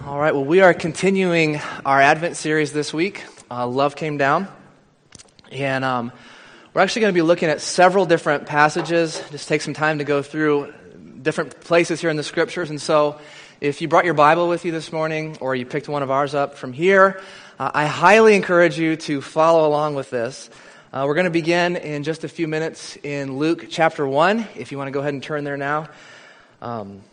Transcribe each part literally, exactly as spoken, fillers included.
All right, well, we are continuing our Advent series this week. Uh, Love Came Down. And um, we're actually going to be looking at several different passages. Just take some time to go through different places here in the Scriptures. And so if you brought your Bible with you this morning or you picked one of ours up from here, uh, I highly encourage you to follow along with this. Uh, we're going to begin in just a few minutes in Luke chapter one, if you want to go ahead and turn there now. Um,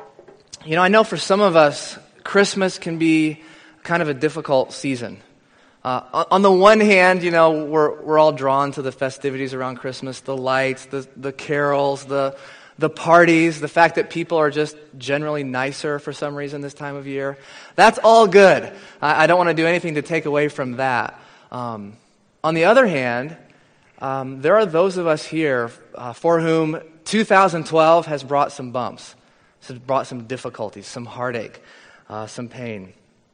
you know, I know for some of us, Christmas can be kind of a difficult season. Uh, on the one hand, you know, we're we're all drawn to the festivities around Christmas, the lights, the the carols, the the parties, the fact that people are just generally nicer for some reason this time of year. That's all good. I, I don't want to do anything to take away from that. Um, on the other hand, um, there are those of us here uh, for whom two thousand twelve has brought some bumps, has brought some difficulties, some heartache. Uh, some pain.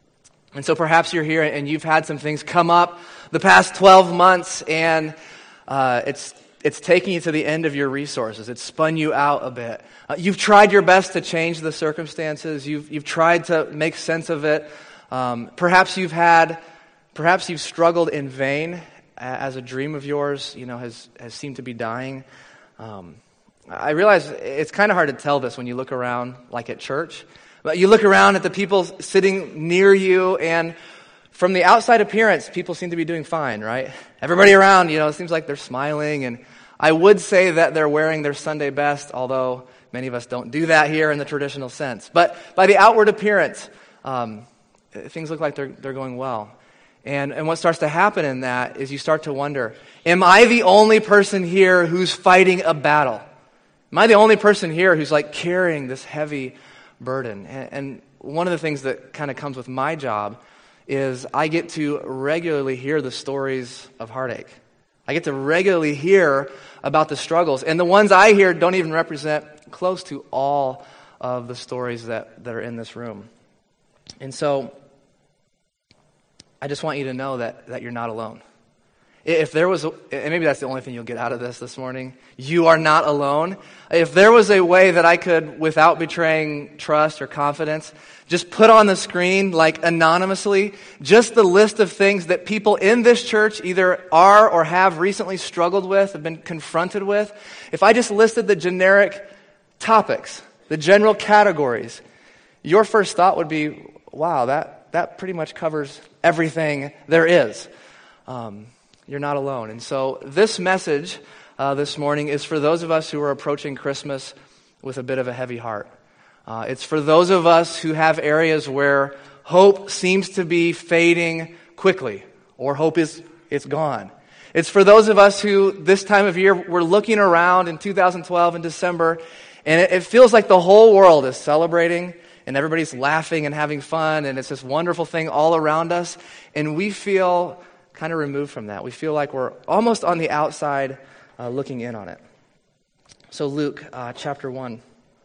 And so perhaps you're here and you've had some things come up the past twelve months and uh, it's it's taking you to the end of your resources. It's spun you out a bit. Uh, you've tried your best to change the circumstances. You've you've tried to make sense of it. Um, perhaps you've had, perhaps you've struggled in vain as a dream of yours, you know, has, has seemed to be dying. Um, I realize it's kind of hard to tell this when you look around like at church. But you look around at the people sitting near you, and from the outside appearance, people seem to be doing fine, right? Everybody around, you know, it seems like they're smiling, and I would say that they're wearing their Sunday best, although many of us don't do that here in the traditional sense. But by the outward appearance, um, things look like they're they're going well. And and what starts to happen in that is you start to wonder, am I the only person here who's fighting a battle? Am I the only person here who's like carrying this heavy burden? And one of the things that kind of comes with my job is I get to regularly hear the stories of heartache. I get to regularly hear about the struggles. And the ones I hear don't even represent close to all of the stories that, that are in this room. And so I just want you to know that, that you're not alone. If there was, a, and maybe that's the only thing you'll get out of this this morning, you are not alone. If there was a way that I could, without betraying trust or confidence, just put on the screen, like anonymously, just the list of things that people in this church either are or have recently struggled with, have been confronted with, if I just listed the generic topics, the general categories, your first thought would be, wow, that, that pretty much covers everything there is. Um, You're not alone. And so this message uh, this morning is for those of us who are approaching Christmas with a bit of a heavy heart. Uh, it's for those of us who have areas where hope seems to be fading quickly, or hope is it's gone. It's for those of us who this time of year we're looking around in two thousand twelve in December, and it, it feels like the whole world is celebrating, and everybody's laughing and having fun, and it's this wonderful thing all around us, and we feel kind of removed from that. We feel like we're almost on the outside uh, looking in on it. So Luke uh, chapter one.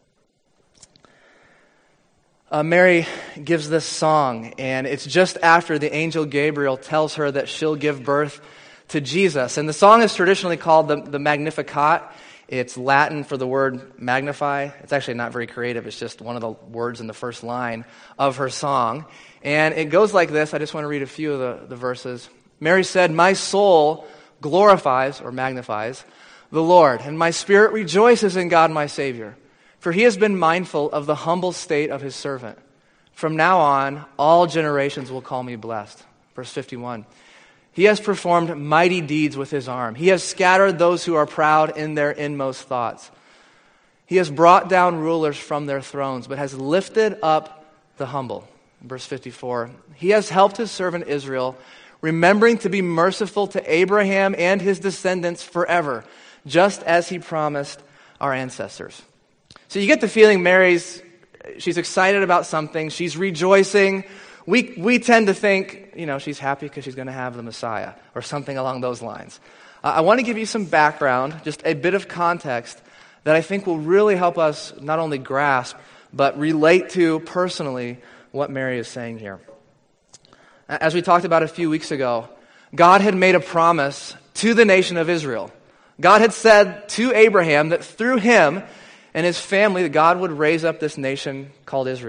Uh, Mary gives this song, and it's just after the angel Gabriel tells her that she'll give birth to Jesus. And the song is traditionally called the, the Magnificat. It's Latin for the word magnify. It's actually not very creative. It's just one of the words in the first line of her song. And it goes like this. I just want to read a few of the, the verses. Mary said, "My soul glorifies," or magnifies, "the Lord, and my spirit rejoices in God my Savior, for he has been mindful of the humble state of his servant. From now on, all generations will call me blessed." Verse fifty-one, "He has performed mighty deeds with his arm. He has scattered those who are proud in their inmost thoughts. He has brought down rulers from their thrones, but has lifted up the humble." Verse fifty-four, "He has helped his servant Israel, remembering to be merciful to Abraham and his descendants forever, just as he promised our ancestors." So you get the feeling Mary's, she's excited about something, she's rejoicing. We we tend to think, you know, she's happy because she's going to have the Messiah, or something along those lines. Uh, I want to give you some background, just a bit of context, that I think will really help us not only grasp, but relate to personally what Mary is saying here. As we talked about a few weeks ago, God had made a promise to the nation of Israel. God had said to Abraham that through him and his family, that God would raise up this nation called Israel.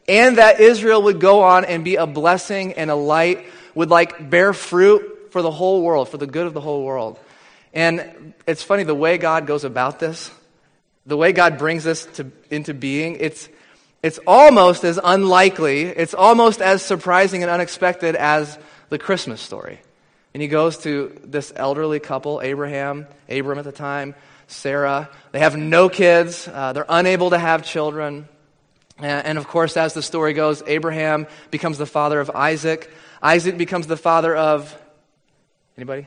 and that Israel would go on and be a blessing and a light, would like bear fruit for the whole world, for the good of the whole world. And it's funny, the way God goes about this, the way God brings this to, into being, it's it's almost as unlikely, it's almost as surprising and unexpected as the Christmas story. And he goes to this elderly couple, Abraham, Abram at the time, Sarah. They have no kids. Uh, they're unable to have children. And, and of course, as the story goes, Abraham becomes the father of Isaac. Isaac becomes the father of, anybody?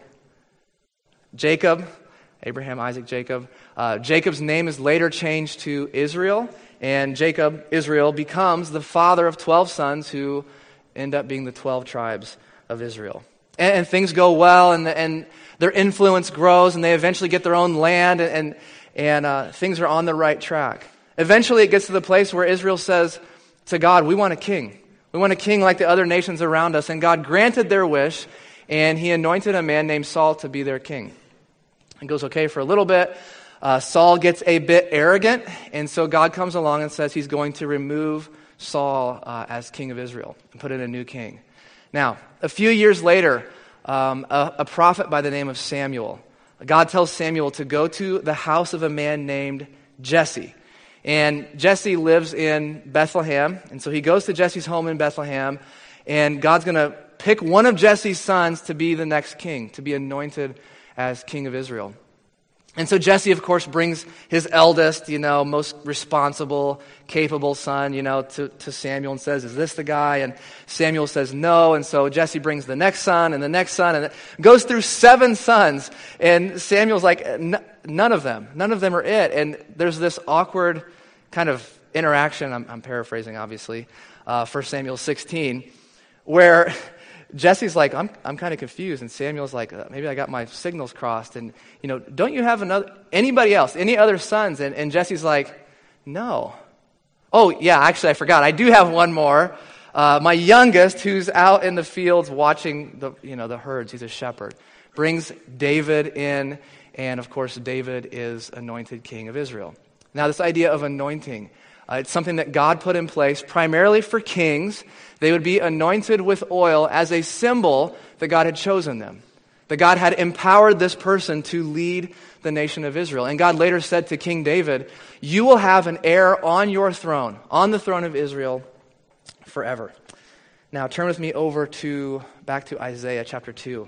Jacob. Abraham, Isaac, Jacob. Uh, Jacob's name is later changed to Israel. And Jacob, Israel, becomes the father of twelve sons who end up being the twelve tribes of Israel. And, and things go well, and, and their influence grows, and they eventually get their own land, and, and, and uh, things are on the right track. Eventually it gets to the place where Israel says to God, we want a king. We want a king like the other nations around us. And God granted their wish, and he anointed a man named Saul to be their king. It goes okay for a little bit. Uh, Saul gets a bit arrogant, and so God comes along and says he's going to remove Saul uh, as king of Israel and put in a new king. Now, a few years later, um, a, a prophet by the name of Samuel, God tells Samuel to go to the house of a man named Jesse. And Jesse lives in Bethlehem, and so he goes to Jesse's home in Bethlehem, and God's going to pick one of Jesse's sons to be the next king, to be anointed as king of Israel. And so Jesse, of course, brings his eldest, you know, most responsible, capable son, you know, to, to Samuel and says, is this the guy? And Samuel says no. And so Jesse brings the next son and the next son, and it goes through seven sons. And Samuel's like, none of them, none of them are it. And there's this awkward kind of interaction, I'm, I'm paraphrasing, obviously, uh, First Samuel sixteen, where Jesse's like, I'm I'm kind of confused, and Samuel's like, uh, maybe I got my signals crossed, and you know, don't you have another anybody else, any other sons? And, and Jesse's like, no. Oh yeah, actually I forgot. I do have one more. Uh, my youngest, who's out in the fields watching the you know the herds. He's a shepherd. Brings David in, and of course David is anointed king of Israel. Now this idea of anointing. Uh, it's something that God put in place primarily for kings. They would be anointed with oil as a symbol that God had chosen them. That God had empowered this person to lead the nation of Israel. And God later said to King David, you will have an heir on your throne, on the throne of Israel forever. Now turn with me over to, back to Isaiah chapter two.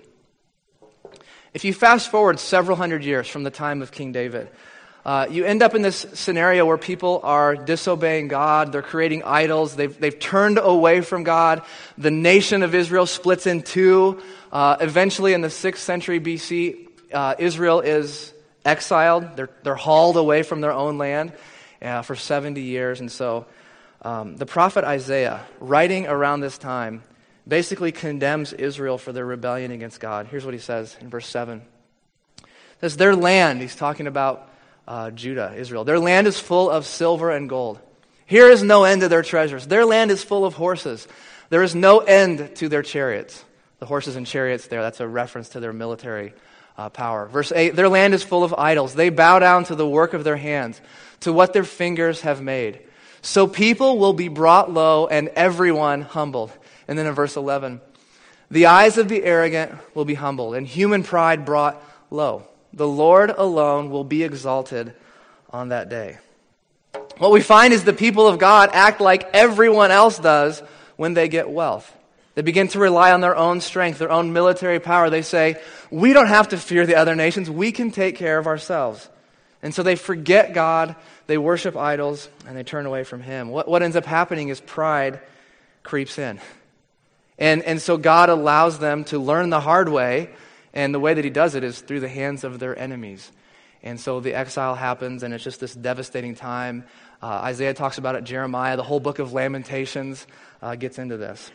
If you fast forward several hundred years from the time of King David, Uh, you end up in this scenario where people are disobeying God. They're creating idols. They've, they've turned away from God. The nation of Israel splits in two. Uh, eventually, in the sixth century B C, uh, Israel is exiled. They're, they're hauled away from their own land uh, for seventy years. And so um, the prophet Isaiah, writing around this time, basically condemns Israel for their rebellion against God. Here's what he says in verse seven. It says, their land, he's talking about Uh, Judah, Israel. Their land is full of silver and gold. Here is no end to their treasures. Their land is full of horses. There is no end to their chariots. The horses and chariots there, that's a reference to their military uh, power. Verse eight, their land is full of idols. They bow down to the work of their hands, to what their fingers have made. So people will be brought low and everyone humbled. And then in verse eleven, the eyes of the arrogant will be humbled and human pride brought low. The Lord alone will be exalted on that day. What we find is the people of God act like everyone else does when they get wealth. They begin to rely on their own strength, their own military power. They say, we don't have to fear the other nations. We can take care of ourselves. And so they forget God, they worship idols, and they turn away from Him. What, what ends up happening is pride creeps in. And, and so God allows them to learn the hard way. And the way that he does it is through the hands of their enemies. And so the exile happens, and it's just this devastating time. Uh, Isaiah talks about it, Jeremiah, the whole book of Lamentations uh, gets into this.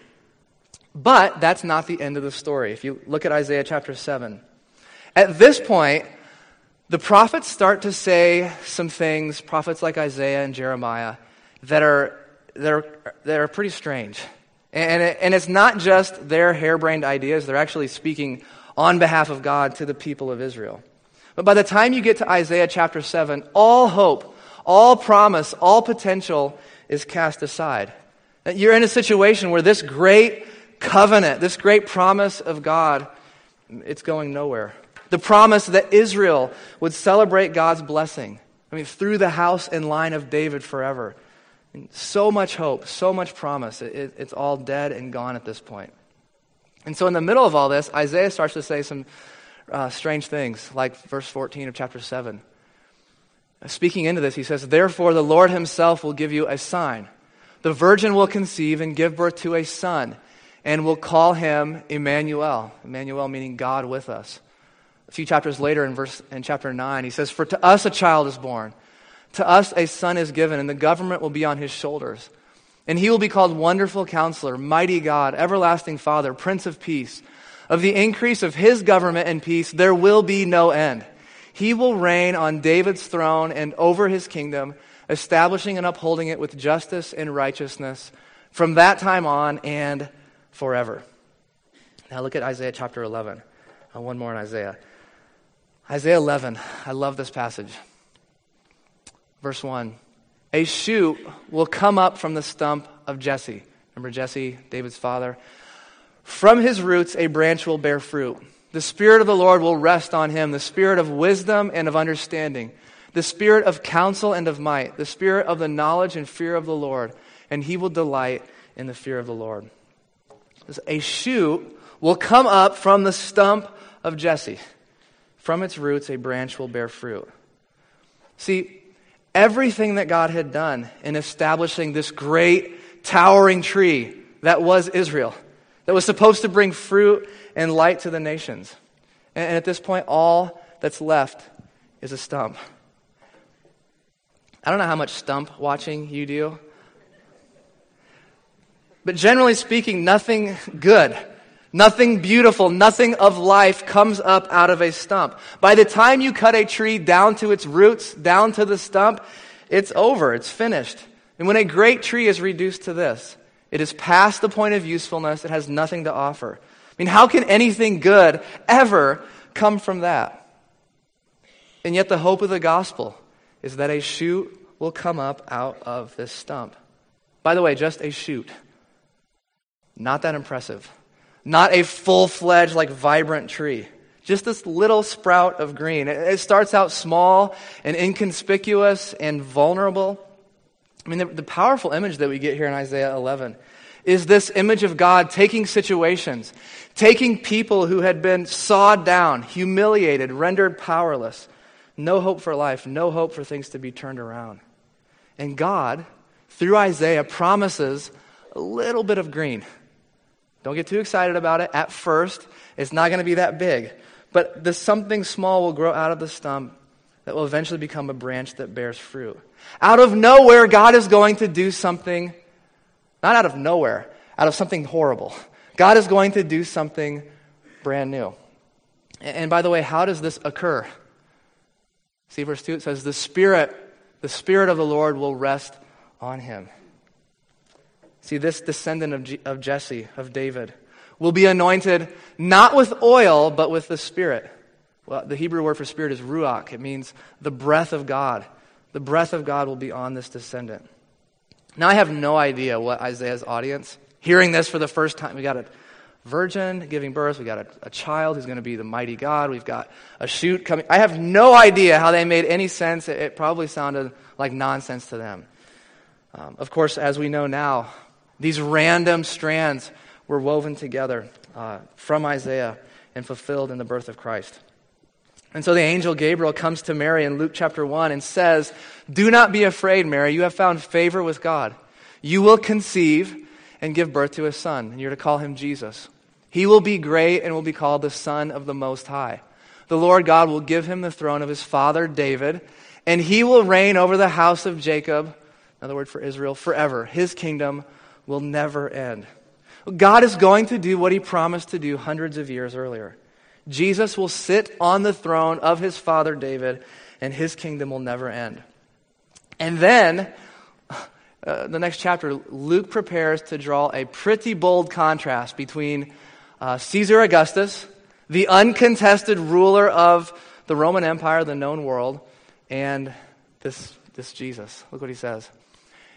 But that's not the end of the story. If you look at Isaiah chapter seven, at this point, the prophets start to say some things, prophets like Isaiah and Jeremiah, that are, that are, that are pretty strange. And, it, and it's not just their harebrained ideas. They're actually speaking on behalf of God to the people of Israel. But by the time you get to Isaiah chapter seven, all hope, all promise, all potential is cast aside. You're in a situation where this great covenant, this great promise of God, it's going nowhere. The promise that Israel would celebrate God's blessing, I mean, through the house and line of David forever. And so much hope, so much promise. It, it, it's all dead and gone at this point. And so in the middle of all this, Isaiah starts to say some uh, strange things, like verse fourteen of chapter seven. Speaking into this, he says, "Therefore the Lord himself will give you a sign. The virgin will conceive and give birth to a son, and will call him Emmanuel." Emmanuel meaning God with us. A few chapters later in verse in chapter nine, he says, "For to us a child is born, to us a son is given, and the government will be on his shoulders. And he will be called Wonderful Counselor, Mighty God, Everlasting Father, Prince of Peace. Of the increase of his government and peace there will be no end. He will reign on David's throne and over his kingdom, establishing and upholding it with justice and righteousness from that time on and forever." Now look at Isaiah chapter eleven. Uh, one more in Isaiah. Isaiah eleven. I love this passage. Verse one. "A shoot will come up from the stump of Jesse." Remember Jesse, David's father? "From his roots a branch will bear fruit. The Spirit of the Lord will rest on him, the Spirit of wisdom and of understanding, the Spirit of counsel and of might, the Spirit of the knowledge and fear of the Lord, and he will delight in the fear of the Lord." A shoot will come up from the stump of Jesse. From its roots a branch will bear fruit. See, everything that God had done in establishing this great towering tree that was Israel, that was supposed to bring fruit and light to the nations. And at this point, all that's left is a stump. I don't know how much stump watching you do, but generally speaking, nothing good, nothing beautiful, nothing of life comes up out of a stump. By the time you cut a tree down to its roots, down to the stump, it's over, it's finished. And when a great tree is reduced to this, it is past the point of usefulness, it has nothing to offer. I mean, how can anything good ever come from that? And yet the hope of the gospel is that a shoot will come up out of this stump. By the way, just a shoot. Not that impressive. Not a full-fledged, like, vibrant tree. Just this little sprout of green. It starts out small and inconspicuous and vulnerable. I mean, the, the powerful image that we get here in Isaiah eleven is this image of God taking situations, taking people who had been sawed down, humiliated, rendered powerless, no hope for life, no hope for things to be turned around. And God, through Isaiah, promises a little bit of green. Don't get too excited about it. At first, it's not going to be that big. But the something small will grow out of the stump that will eventually become a branch that bears fruit. Out of nowhere, God is going to do something, not out of nowhere, out of something horrible. God is going to do something brand new. And by the way, how does this occur? See verse two, it says, the Spirit, the Spirit of the Lord will rest on him. See, this descendant of, G- of Jesse, of David, will be anointed not with oil, but with the Spirit. Well, the Hebrew word for Spirit is ruach. It means the breath of God. The breath of God will be on this descendant. Now, I have no idea what Isaiah's audience, hearing this for the first time, we got a virgin giving birth, we got a, a child who's going to be the mighty God, we've got a shoot coming. I have no idea how they made any sense. It, it probably sounded like nonsense to them. Um, of course, as we know now, these random strands were woven together uh, from Isaiah and fulfilled in the birth of Christ. And so the angel Gabriel comes to Mary in Luke chapter one and says, "Do not be afraid, Mary. You have found favor with God. You will conceive and give birth to a son, and you're to call him Jesus. He will be great and will be called the Son of the Most High. The Lord God will give him the throne of his father David, and he will reign over the house of Jacob," another word for Israel, "forever. His kingdom will never end." God is going to do what he promised to do hundreds of years earlier. Jesus will sit on the throne of his father David, and his kingdom will never end. And then, uh, the next chapter, Luke prepares to draw a pretty bold contrast between uh, Caesar Augustus, the uncontested ruler of the Roman Empire, the known world, and this, this Jesus. Look what he says.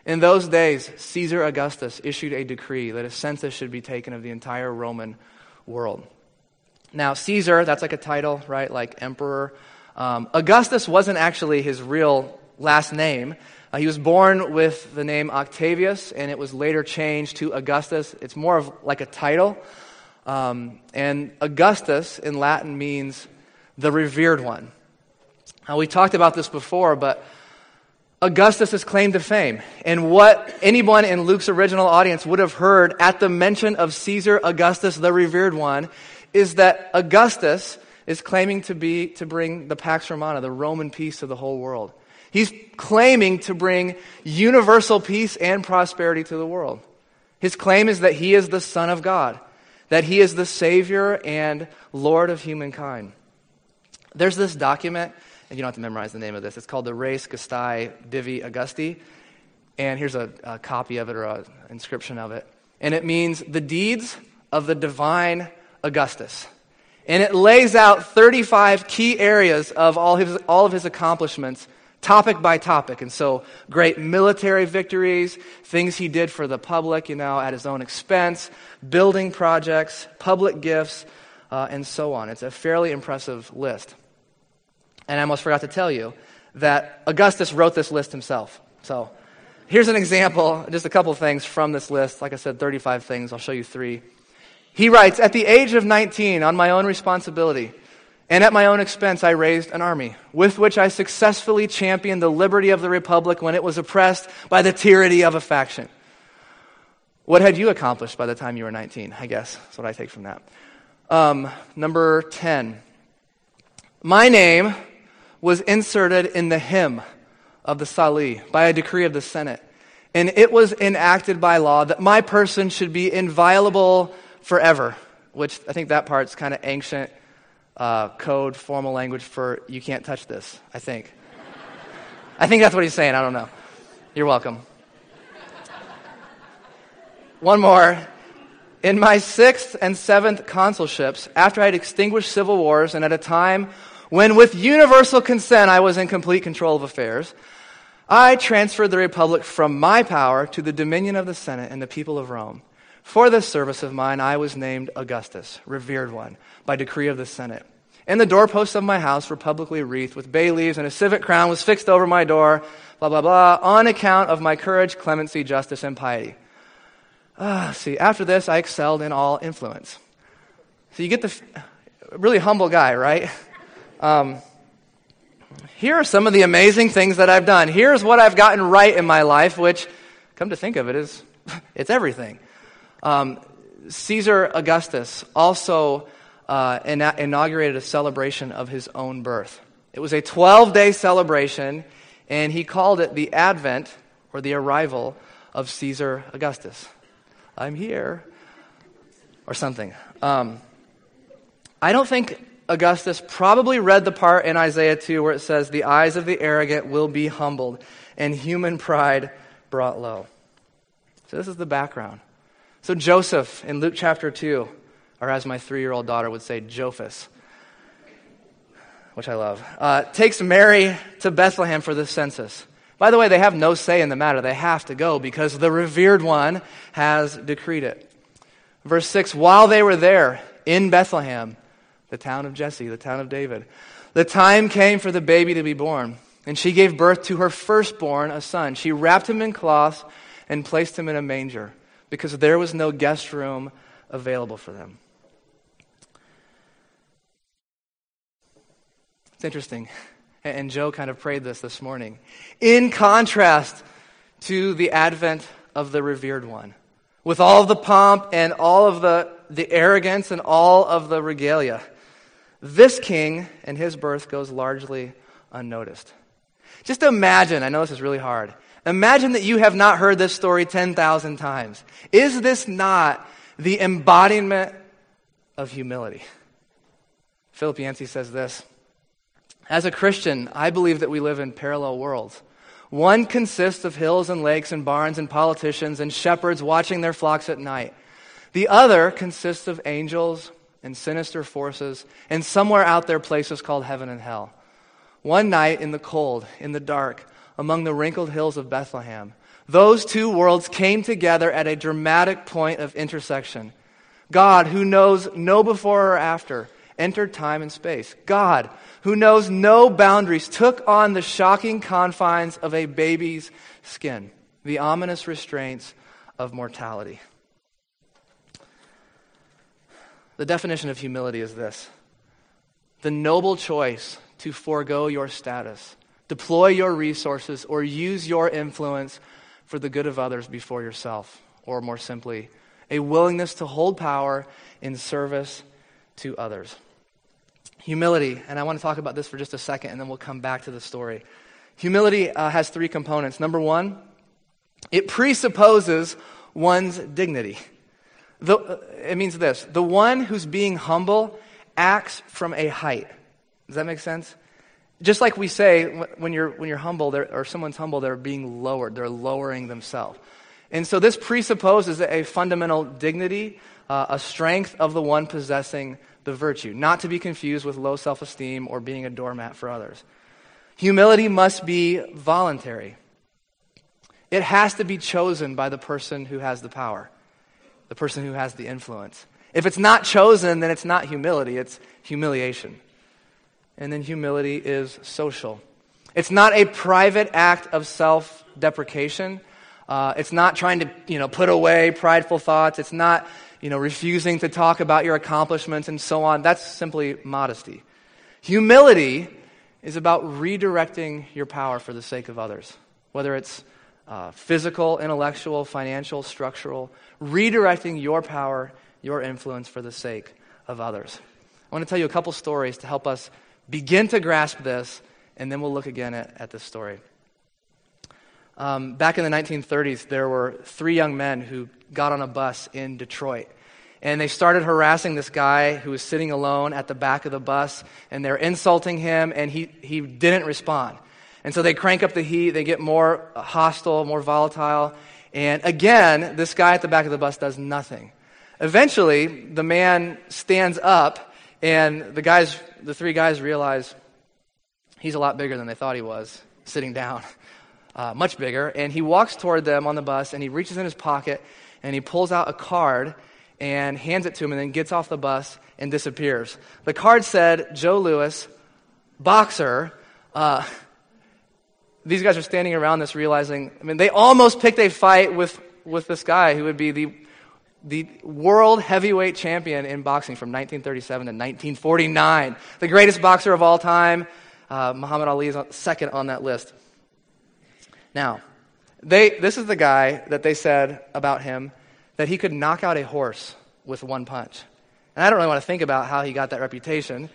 In those days, Caesar Augustus issued a decree that a census should be taken of the entire Roman world. Now, Caesar, that's like a title, right? Like emperor. Um, Augustus wasn't actually his real last name. Uh, he was born with the name Octavius, and it was later changed to Augustus. It's more of like a title. Um, and Augustus in Latin means the revered one. Now, we talked about this before, but Augustus' claim to fame, and what anyone in Luke's original audience would have heard at the mention of Caesar Augustus, the revered one, is that Augustus is claiming to be to bring the Pax Romana, the Roman peace to the whole world. He's claiming to bring universal peace and prosperity to the world. His claim is that he is the Son of God, that he is the Savior and Lord of humankind. There's this document, and you don't have to memorize the name of this. It's called the Res Gestae Divi Augusti. And here's a, a copy of it, or an inscription of it. And it means the deeds of the divine Augustus. And it lays out thirty-five key areas of all his all of his accomplishments, topic by topic. And so great military victories, things he did for the public, you know, at his own expense, building projects, public gifts, uh, and so on. It's a fairly impressive list. And I almost forgot to tell you that Augustus wrote this list himself. So here's an example, just a couple things from this list. Like I said, thirty-five things. I'll show you three. He writes, at the age of nineteen, on my own responsibility, and at my own expense, I raised an army, with which I successfully championed the liberty of the Republic when it was oppressed by the tyranny of a faction. What had you accomplished by the time you were nineteen? I guess that's what I take from that. Um, number ten. My name was inserted in the hymn of the Sali by a decree of the Senate. And it was enacted by law that my person should be inviolable forever, which I think that part's kind of ancient uh, code, formal language for you can't touch this, I think. I think that's what he's saying. I don't know. You're welcome. One more. In my sixth and seventh consulships, after I had extinguished civil wars and at a time when with universal consent I was in complete control of affairs, I transferred the Republic from my power to the dominion of the Senate and the people of Rome. For this service of mine I was named Augustus, revered one, by decree of the Senate. And the doorposts of my house were publicly wreathed with bay leaves, and a civic crown was fixed over my door, blah, blah, blah, on account of my courage, clemency, justice, and piety. Ah, see, after this I excelled in all influence. So you get the f- really humble guy, right? Um, here are some of the amazing things that I've done. Here's what I've gotten right in my life, which, come to think of it, is it's everything. Um, Caesar Augustus also uh, ina- inaugurated a celebration of his own birth. It was a twelve-day celebration, and he called it the Advent, or the arrival, of Caesar Augustus. I'm here, or something. Um, I don't think Augustus probably read the part in Isaiah two where it says, the eyes of the arrogant will be humbled, and human pride brought low. So this is the background. So Joseph in Luke chapter two, or as my three-year-old daughter would say, Jophus, which I love, uh, takes Mary to Bethlehem for the census. By the way, they have no say in the matter. They have to go because the revered one has decreed it. Verse six, while they were there in Bethlehem, the town of Jesse, the town of David, the time came for the baby to be born, and she gave birth to her firstborn, a son. She wrapped him in cloths and placed him in a manger because there was no guest room available for them. It's interesting. And Joe kind of prayed this this morning. In contrast to the advent of the revered one, with all of the pomp and all of the, the arrogance and all of the regalia, this king and his birth goes largely unnoticed. Just imagine, I know this is really hard, imagine that you have not heard this story ten thousand times. Is this not the embodiment of humility? Philip Yancey says this, as a Christian, I believe that we live in parallel worlds. One consists of hills and lakes and barns and politicians and shepherds watching their flocks at night. The other consists of angels and sinister forces and somewhere out there places called heaven and hell. One night in the cold, in the dark, among the wrinkled hills of Bethlehem, Those two worlds came together at a dramatic point of intersection. God, who knows no before or after, entered time and space. God, who knows no boundaries, took on the shocking confines of a baby's skin, the ominous restraints of mortality. The definition of humility is this: the noble choice to forego your status, deploy your resources, or use your influence for the good of others before yourself, or more simply, a willingness to hold power in service to others. Humility, and I want to talk about this for just a second, and then we'll come back to the story. Humility uh, has three components. Number one, it presupposes one's dignity. The, uh, it means this: the one who's being humble acts from a height. Does that make sense? Just like we say, when you're when you're humble, or someone's humble, they're being lowered. They're lowering themselves. And so this presupposes a fundamental dignity, uh, a strength of the one possessing the virtue, not to be confused with low self-esteem or being a doormat for others. Humility must be voluntary. It has to be chosen by the person who has the power, the person who has the influence. If it's not chosen, then it's not humility, it's humiliation. And then humility is social. It's not a private act of self-deprecation. Uh, it's not trying to, you know, put away prideful thoughts. It's not, you know, refusing to talk about your accomplishments and so on. That's simply modesty. Humility is about redirecting your power for the sake of others, whether it's uh, physical, intellectual, financial, structural, redirecting your power, your influence for the sake of others. I want to tell you a couple stories to help us begin to grasp this, and then we'll look again at, at this story. Um, back in the nineteen thirties, there were three young men who got on a bus in Detroit. And they started harassing this guy who was sitting alone at the back of the bus, and they're insulting him, and he, he didn't respond. And so they crank up the heat, they get more hostile, more volatile, and again, this guy at the back of the bus does nothing. Eventually, the man stands up, and the guys, the three guys realize he's a lot bigger than they thought he was, sitting down, uh, much bigger, and he walks toward them on the bus, and he reaches in his pocket, and he pulls out a card, and hands it to him, and then gets off the bus and disappears. The card said, Joe Louis, boxer. Uh, these guys are standing around this realizing, I mean, they almost picked a fight with, with this guy who would be the, the world heavyweight champion in boxing from nineteen thirty-seven to nineteen forty-nine. The greatest boxer of all time. Uh, Muhammad Ali is second on that list. Now, they this is the guy that they said about him that he could knock out a horse with one punch. And I don't really want to think about how he got that reputation.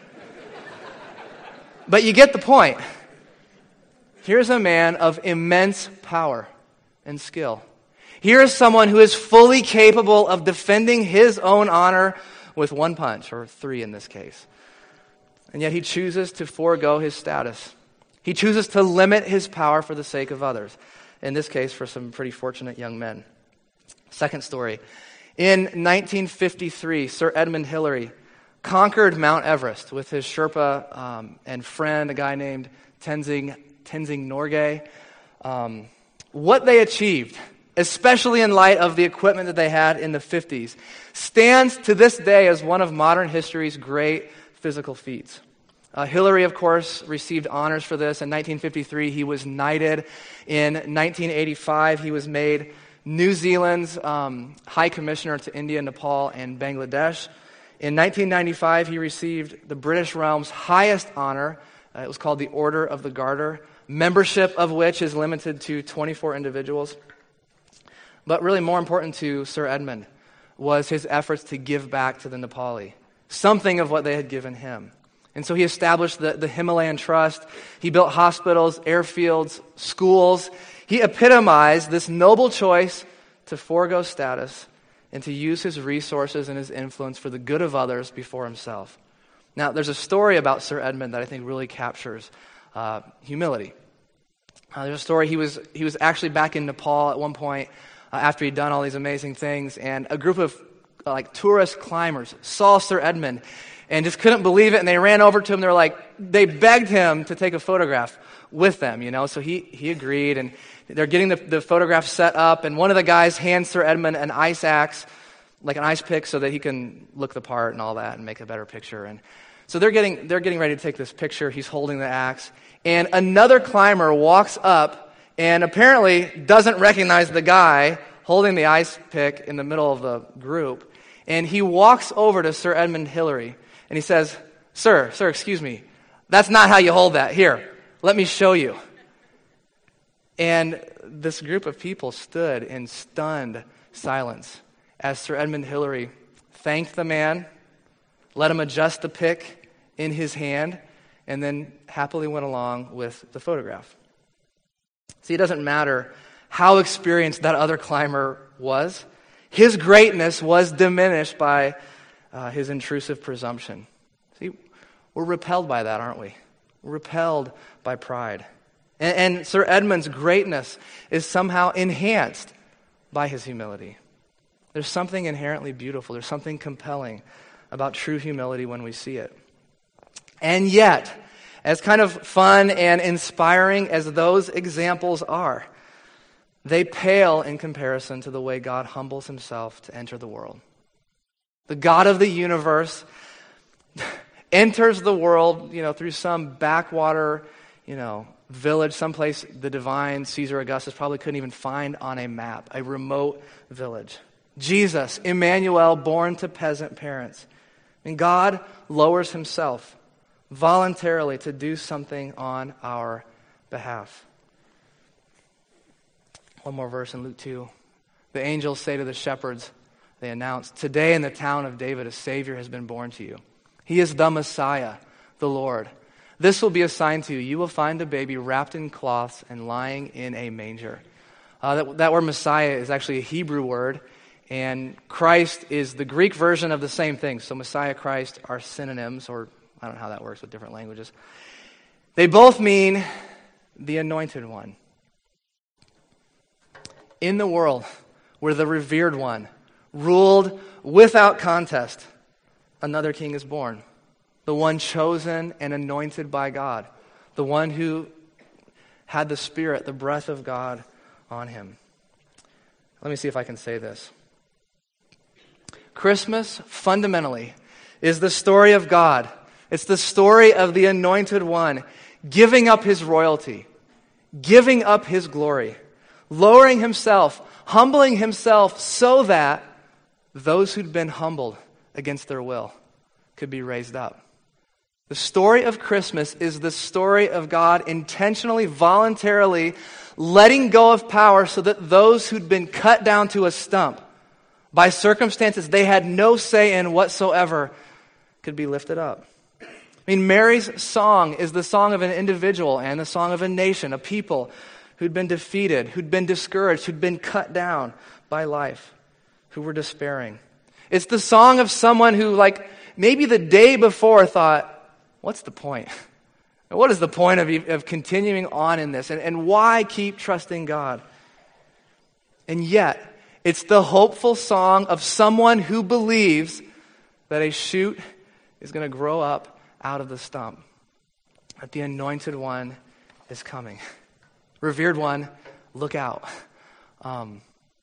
But you get the point. Here's a man of immense power and skill. Here is someone who is fully capable of defending his own honor with one punch, or three in this case. And yet he chooses to forego his status. He chooses to limit his power for the sake of others. In this case, for some pretty fortunate young men. Second story. In nineteen fifty-three, Sir Edmund Hillary conquered Mount Everest with his Sherpa um, and friend, a guy named Tenzing, Tenzing Norgay. Um, what they achieved, especially in light of the equipment that they had in the fifties, stands to this day as one of modern history's great physical feats. Uh, Hillary, of course, received honors for this. In nineteen fifty-three, he was knighted. In nineteen eighty-five, he was made New Zealand's um, High Commissioner to India, Nepal, and Bangladesh. In nineteen ninety-five, he received the British realm's highest honor. Uh, it was called the Order of the Garter, membership of which is limited to twenty-four individuals. But really more important to Sir Edmund was his efforts to give back to the Nepali, something of what they had given him. And so he established the, the Himalayan Trust. He built hospitals, airfields, schools. He epitomized this noble choice to forego status and to use his resources and his influence for the good of others before himself. Now, there's a story about Sir Edmund that I think really captures uh, humility. Uh, there's a story, he was he was actually back in Nepal at one point uh, after he'd done all these amazing things, and a group of uh, like tourist climbers saw Sir Edmund and just couldn't believe it, and they ran over to him. They're like, they begged him to take a photograph with them, you know, so he, he agreed, and they're getting the, the photograph set up, and one of the guys hands Sir Edmund an ice axe, like an ice pick, so that he can look the part and all that and make a better picture. And so they're getting they're getting ready to take this picture. He's holding the axe, and another climber walks up and apparently doesn't recognize the guy holding the ice pick in the middle of the group. And he walks over to Sir Edmund Hillary, and he says, Sir, sir, excuse me, that's not how you hold that. Here, let me show you. And this group of people stood in stunned silence as Sir Edmund Hillary thanked the man, let him adjust the pick in his hand, and then happily went along with the photograph. See, it doesn't matter how experienced that other climber was. His greatness was diminished by uh, his intrusive presumption. See, we're repelled by that, aren't we? We're repelled by pride. And, and Sir Edmund's greatness is somehow enhanced by his humility. There's something inherently beautiful. There's something compelling about true humility when we see it. And yet, as kind of fun and inspiring as those examples are, they pale in comparison to the way God humbles himself to enter the world. The God of the universe enters the world, you know, through some backwater, you know, village, someplace the divine Caesar Augustus probably couldn't even find on a map, a remote village. Jesus, Emmanuel, born to peasant parents. And God lowers himself voluntarily to do something on our behalf. One more verse in Luke two. The angels say to the shepherds, they announce, today in the town of David a Savior has been born to you. He is the Messiah, the Lord. This will be a sign to you. You will find a baby wrapped in cloths and lying in a manger. Uh, that, that word Messiah is actually a Hebrew word, and Christ is the Greek version of the same thing. So Messiah, Christ are synonyms, or I don't know how that works with different languages. They both mean the anointed one. In the world where the revered one ruled without contest, another king is born. The one chosen and anointed by God. The one who had the Spirit, the breath of God on him. Let me see if I can say this. Christmas, fundamentally, is the story of God. It's the story of the anointed one giving up his royalty, giving up his glory, lowering himself, humbling himself so that those who'd been humbled against their will could be raised up. The story of Christmas is the story of God intentionally, voluntarily letting go of power so that those who'd been cut down to a stump by circumstances they had no say in whatsoever could be lifted up. I mean, Mary's song is the song of an individual and the song of a nation, a people who'd been defeated, who'd been discouraged, who'd been cut down by life, who were despairing. It's the song of someone who, like, maybe the day before thought, what's the point? What is the point of, of continuing on in this? And, and why keep trusting God? And yet, it's the hopeful song of someone who believes that a shoot is going to grow up out of the stump. That the anointed one is coming. Revered one, look out. Um,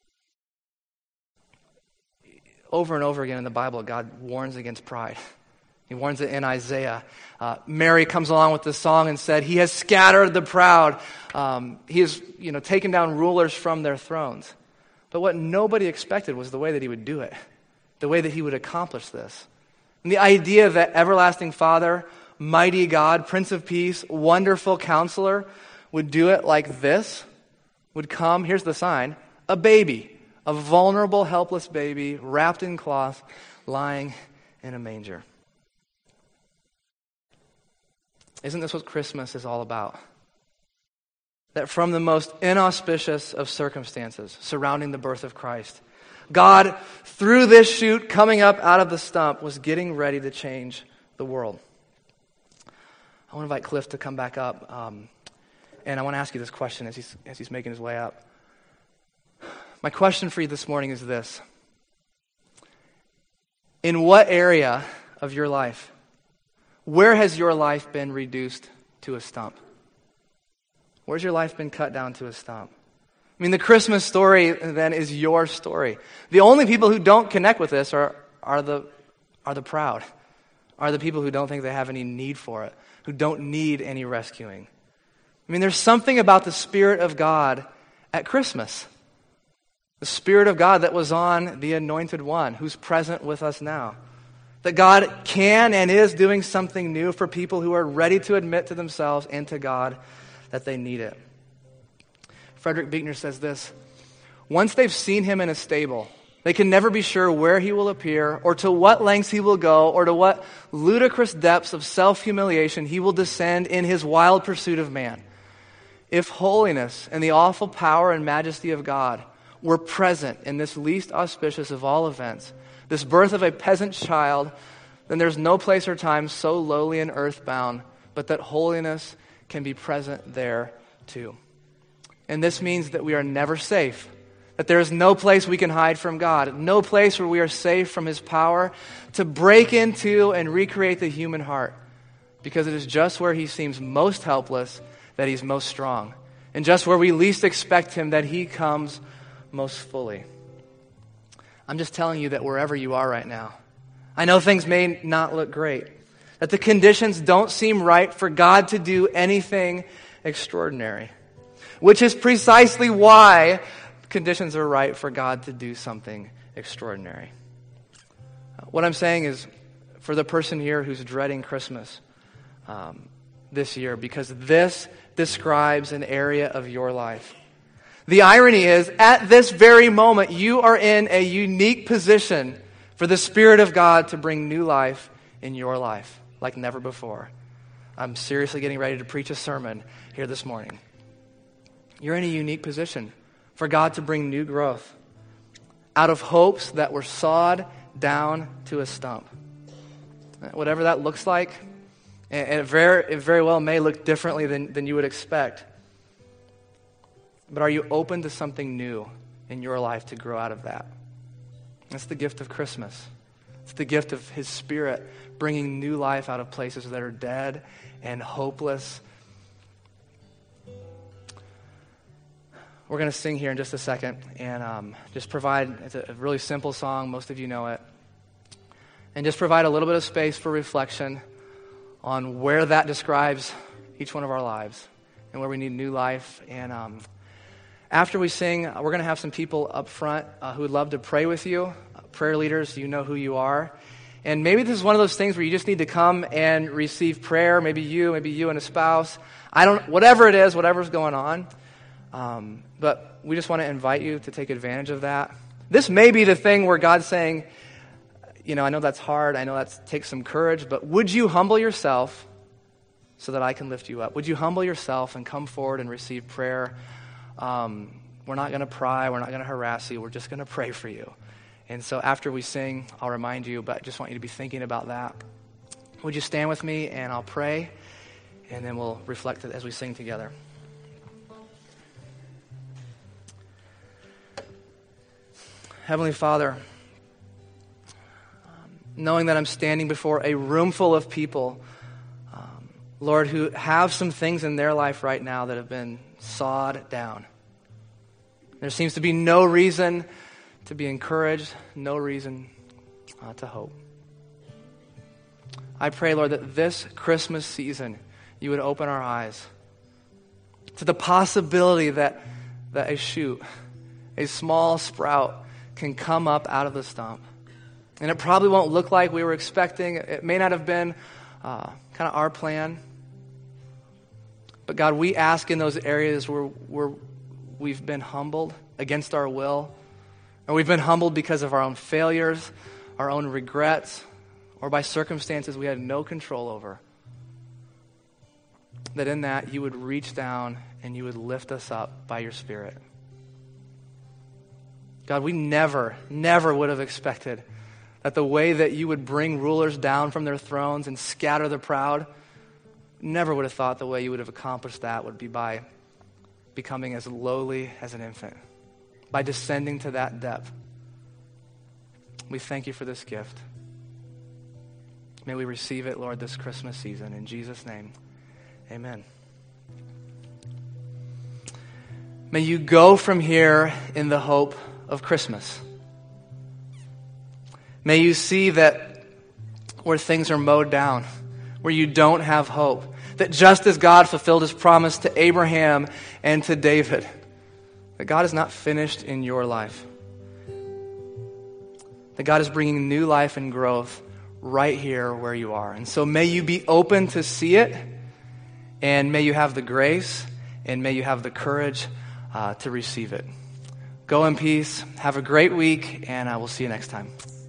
over and over again in the Bible, God warns against pride. He warns it in Isaiah. Uh, Mary comes along with this song and said, He has scattered the proud. Um, he has, you know, taken down rulers from their thrones. But what nobody expected was the way that he would do it, the way that he would accomplish this. And the idea that everlasting Father, mighty God, Prince of Peace, wonderful Counselor would do it like this, would come, here's the sign, a baby, a vulnerable, helpless baby, wrapped in cloth, lying in a manger. Isn't this what Christmas is all about? That from the most inauspicious of circumstances surrounding the birth of Christ, God, through this shoot coming up out of the stump, was getting ready to change the world. I want to invite Cliff to come back up, um, and I want to ask you this question as he's, as he's making his way up. My question for you this morning is this. In what area of your life, where has your life been reduced to a stump? Where's your life been cut down to a stump? I mean, the Christmas story then is your story. The only people who don't connect with this are, are, the, are the proud, are the people who don't think they have any need for it, who don't need any rescuing. I mean, there's something about the Spirit of God at Christmas. The Spirit of God that was on the Anointed One, who's present with us now. That God can and is doing something new for people who are ready to admit to themselves and to God that they need it. Frederick Buechner says this: once they've seen him in a stable, they can never be sure where he will appear or to what lengths he will go or to what ludicrous depths of self-humiliation he will descend in his wild pursuit of man. If holiness and the awful power and majesty of God were present in this least auspicious of all events, this birth of a peasant child, then there's no place or time so lowly and earthbound, but that holiness can be present there too. And this means that we are never safe, that there is no place we can hide from God, no place where we are safe from His power to break into and recreate the human heart, because it is just where He seems most helpless that He's most strong, and just where we least expect Him that He comes most fully. I'm just telling you that wherever you are right now, I know things may not look great, that the conditions don't seem right for God to do anything extraordinary, which is precisely why conditions are right for God to do something extraordinary. What I'm saying is, for the person here who's dreading Christmas um, this year, because this describes an area of your life. The irony is, at this very moment, you are in a unique position for the Spirit of God to bring new life in your life, like never before. I'm seriously getting ready to preach a sermon here this morning. You're in a unique position for God to bring new growth out of hopes that were sawed down to a stump. Whatever that looks like, and it very, it very well may look differently than, than you would expect. But are you open to something new in your life to grow out of that? That's the gift of Christmas. It's the gift of His Spirit bringing new life out of places that are dead and hopeless. We're going to sing here in just a second and um, just provide, it's a really simple song, most of you know it, and just provide a little bit of space for reflection on where that describes each one of our lives and where we need new life. And um, after we sing, we're going to have some people up front uh, who would love to pray with you. Uh, prayer leaders, you know who you are. And maybe this is one of those things where you just need to come and receive prayer. Maybe you, maybe you and a spouse. I don't, whatever it is, whatever's going on. Um, but we just want to invite you to take advantage of that. This may be the thing where God's saying, you know, I know that's hard. I know that takes some courage, but would you humble yourself so that I can lift you up? Would you humble yourself and come forward and receive prayer? Um, we're not going to pry. We're not going to harass you. We're just going to pray for you. And so after we sing, I'll remind you, but I just want you to be thinking about that. Would you stand with me and I'll pray, and then we'll reflect it as we sing together. Heavenly Father, um, knowing that I'm standing before a room full of people, um, Lord, who have some things in their life right now that have been sawed down. There seems to be no reason to be encouraged, no reason uh, to hope. I pray, Lord, that this Christmas season you would open our eyes to the possibility that, that a shoot, a small sprout, can come up out of the stump. And it probably won't look like we were expecting. It may not have been uh, kind of our plan. But God, we ask in those areas where, where we've been humbled against our will, or we've been humbled because of our own failures, our own regrets, or by circumstances we had no control over, that in that you would reach down and you would lift us up by your Spirit. God, we never, never would have expected that the way that you would bring rulers down from their thrones and scatter the proud, never would have thought the way you would have accomplished that would be by becoming as lowly as an infant, by descending to that depth. We thank you for this gift. May we receive it, Lord, this Christmas season. In Jesus' name, amen. May you go from here in the hope of Christmas. May you see that where things are mowed down, where you don't have hope, that just as God fulfilled his promise to Abraham and to David, that God is not finished in your life. That God is bringing new life and growth right here where you are. And so may you be open to see it, and may you have the grace, and may you have the courage uh, to receive it. Go in peace. Have a great week, and I will see you next time.